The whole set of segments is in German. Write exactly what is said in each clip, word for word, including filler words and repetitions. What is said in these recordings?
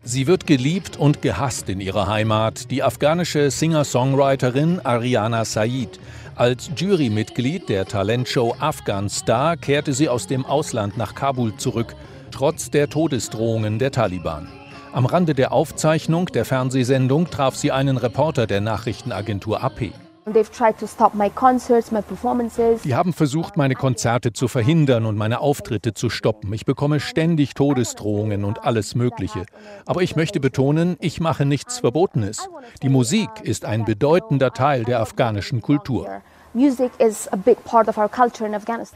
Sie wird geliebt und gehasst in ihrer Heimat, die afghanische Singer-Songwriterin Ariana Saeed. Als Jurymitglied der Talentshow Afghan Star kehrte sie aus dem Ausland nach Kabul zurück, trotz der Todesdrohungen der Taliban. Am Rande der Aufzeichnung der Fernsehsendung traf sie einen Reporter der Nachrichtenagentur A P. Die haben versucht, meine Konzerte zu verhindern und meine Auftritte zu stoppen. Ich bekomme ständig Todesdrohungen und alles Mögliche. Aber ich möchte betonen, ich mache nichts Verbotenes. Die Musik ist ein bedeutender Teil der afghanischen Kultur. Music is a big part of our culture in Afghanistan.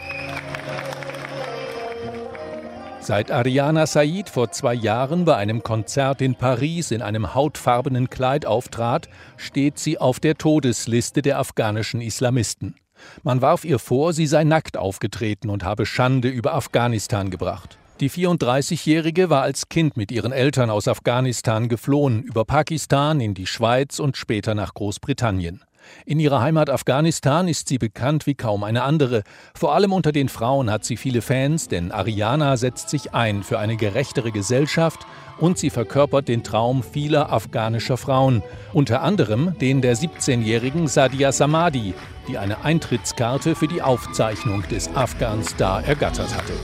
Seit Ariana Saeed vor zwei Jahren bei einem Konzert in Paris in einem hautfarbenen Kleid auftrat, steht sie auf der Todesliste der afghanischen Islamisten. Man warf ihr vor, sie sei nackt aufgetreten und habe Schande über Afghanistan gebracht. Die vierunddreißigjährige war als Kind mit ihren Eltern aus Afghanistan geflohen, über Pakistan in die Schweiz und später nach Großbritannien. In ihrer Heimat Afghanistan ist sie bekannt wie kaum eine andere. Vor allem unter den Frauen hat sie viele Fans, denn Ariana setzt sich ein für eine gerechtere Gesellschaft und sie verkörpert den Traum vieler afghanischer Frauen, unter anderem den der siebzehnjährigen Sadia Samadi, die eine Eintrittskarte für die Aufzeichnung des Afghan Star ergattert hatte.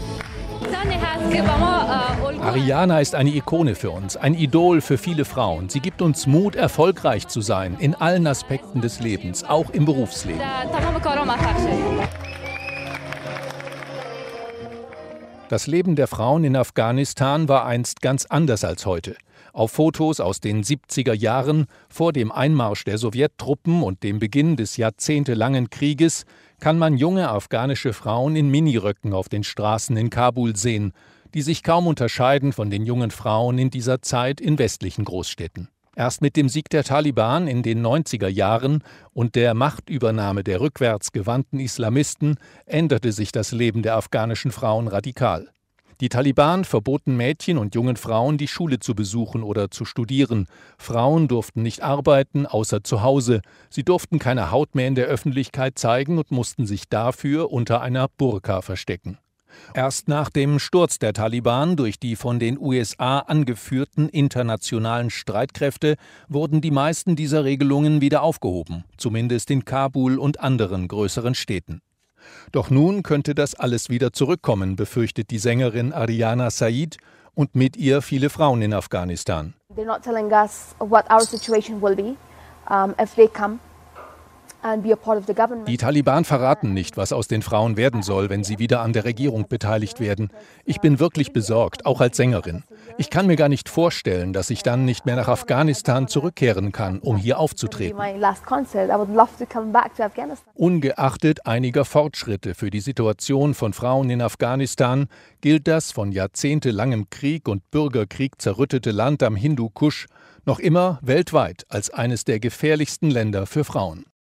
Ariana ist eine Ikone für uns, ein Idol für viele Frauen. Sie gibt uns Mut, erfolgreich zu sein, in allen Aspekten des Lebens, auch im Berufsleben. Das Leben der Frauen in Afghanistan war einst ganz anders als heute. Auf Fotos aus den siebziger Jahren, vor dem Einmarsch der Sowjettruppen und dem Beginn des jahrzehntelangen Krieges, kann man junge afghanische Frauen in Miniröcken auf den Straßen in Kabul sehen, die sich kaum unterscheiden von den jungen Frauen in dieser Zeit in westlichen Großstädten. Erst mit dem Sieg der Taliban in den neunziger Jahren und der Machtübernahme der rückwärts gewandten Islamisten änderte sich das Leben der afghanischen Frauen radikal. Die Taliban verboten Mädchen und jungen Frauen, die Schule zu besuchen oder zu studieren. Frauen durften nicht arbeiten, außer zu Hause. Sie durften keine Haut mehr in der Öffentlichkeit zeigen und mussten sich dafür unter einer Burka verstecken. Erst nach dem Sturz der Taliban durch die von den U S A angeführten internationalen Streitkräfte wurden die meisten dieser Regelungen wieder aufgehoben, zumindest in Kabul und anderen größeren Städten. Doch nun könnte das alles wieder zurückkommen, befürchtet die Sängerin Ariana Saeed und mit ihr viele Frauen in Afghanistan. They're not telling us what our situation will be, um, if they come. Die Taliban verraten nicht, was aus den Frauen werden soll, wenn sie wieder an der Regierung beteiligt werden. Ich bin wirklich besorgt, auch als Sängerin. Ich kann mir gar nicht vorstellen, dass ich dann nicht mehr nach Afghanistan zurückkehren kann, um hier aufzutreten. Ungeachtet einiger Fortschritte für die Situation von Frauen in Afghanistan gilt das von jahrzehntelangem Krieg und Bürgerkrieg zerrüttete Land am Hindukusch noch immer weltweit als eines der gefährlichsten Länder für Frauen.